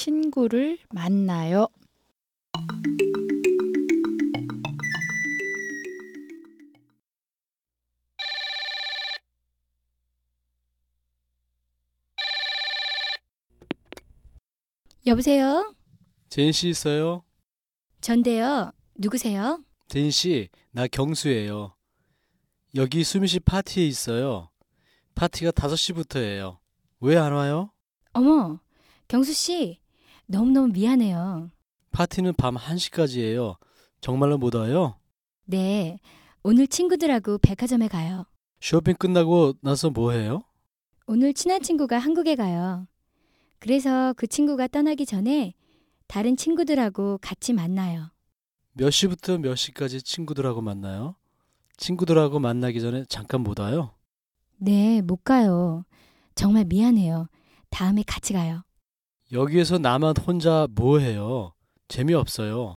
친구를 만나요. 여보세요? 제인 씨 있어요? 전데요. 누구세요? 제인 씨, 나 경수예요. 여기 수미씨 파티에 있어요. 파티가 5시부터예요. 왜 안 와요? 어머, 경수 씨. 너무너무 미안해요. 파티는 밤 1시까지예요. 정말로 못 와요? 네, 오늘 친구들하고 백화점에 가요. 쇼핑 끝나고 나서 뭐 해요? 오늘 친한 친구가 한국에 가요. 그래서 그 친구가 떠나기 전에 다른 친구들하고 같이 만나요. 몇 시부터 몇 시까지 친구들하고 만나요? 친구들하고 만나기 전에 잠깐 못 와요? 네, 못 가요. 정말 미안해요. 다음에 같이 가요. 여기에서 나만 혼자 뭐 해요? 재미없어요.